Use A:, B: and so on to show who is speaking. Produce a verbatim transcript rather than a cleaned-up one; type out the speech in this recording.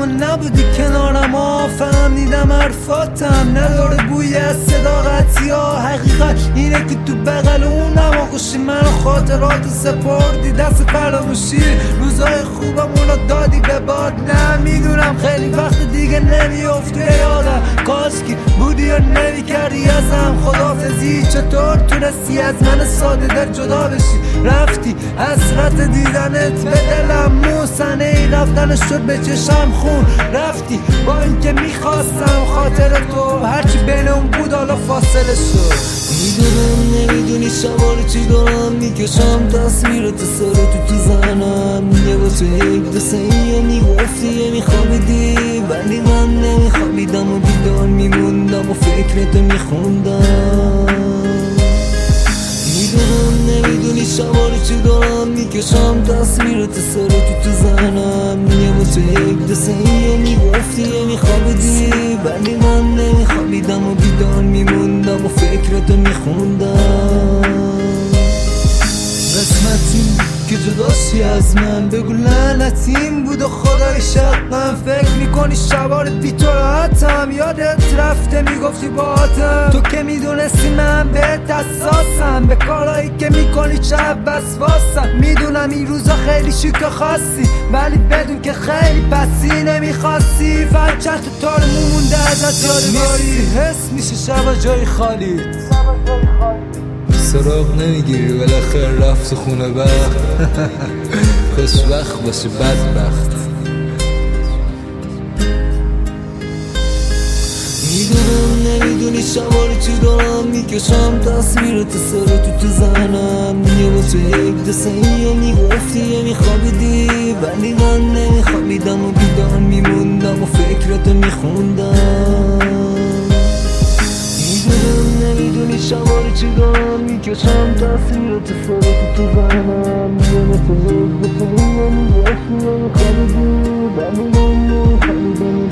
A: اما نبودی کنارم ها، فهمیدم حرفاتم نداره بوی از صداقت یا حقیقت اینه که تو بغل اونم آغوشی منو خاطرات سپردی دست فراموشی، روزای خوبم اونو دادی به باد. نه میدونم خیلی وقت دیگه نمیافته یادم، کاشکی بودی یا نمی کردی ازم خداحافظی. چطور تونستی از من ساده در جدا بشی؟ رفتی حسرت دیدنت به دلم موسنه ای رفتن شد به چشم خون. رفتی با اینکه میخواستم خاطر تو هرچی بین اون بود حالا فاصله شد.
B: میدونم نمیدونی شبا رو چی دارم میکشم، تصویرت سر تو تو زنم. یه با تو یک دو سه یه میگفتی یه میخوابیدی ولی من نمیخوابیدم و بیدار میموندم و فکرتو میخوندم. میدونم نمیدونی شبا رو چی دارم میکشم، تصویرت سر تو تو زنم. یه با تو یک دو سه یه میگفتی یه میخوابیدی ولی من نمیخوابیدم و بیدار میموندم و فکرتو میخوندم.
A: قسمتیم که جداشی از من، بگو لعنتیم بود و خدای شقم. فکر میکنی شبار بی تو راحتم، یادت رفته میگفتی باهاتم. تو که میدونستی من بهت حساسم، به کارهایی که میکنی چه وسواسم. میدونم این روزا خیلی شیک و خاصی ولی بدون که خیلی پسی نمیخواستی. فقط چند تا تار مونده ازت یادگاری، حس میشه شبا جای خالی
C: سراغ نمیگیری بالاخره رفت تو خونه بخت. خوشبخت باشه بدبخت.
B: میدونم نمیدونی شبا رو چی دارم میکشم، تصویرت سر تو تو زنم. یه با تو یک دو سه یه میگفتی یه میخوابیدی ولی من نمیخوابیدم و بیدار میموندم و فکرتو میخوندم. میدونم نمیدونی شبا رو چی دارم میکشم، تصویرت سر تو تو زنم. یه با تو یک دو سه یه میگفتی یه میخوابیدی ولی من نمیخوابیدم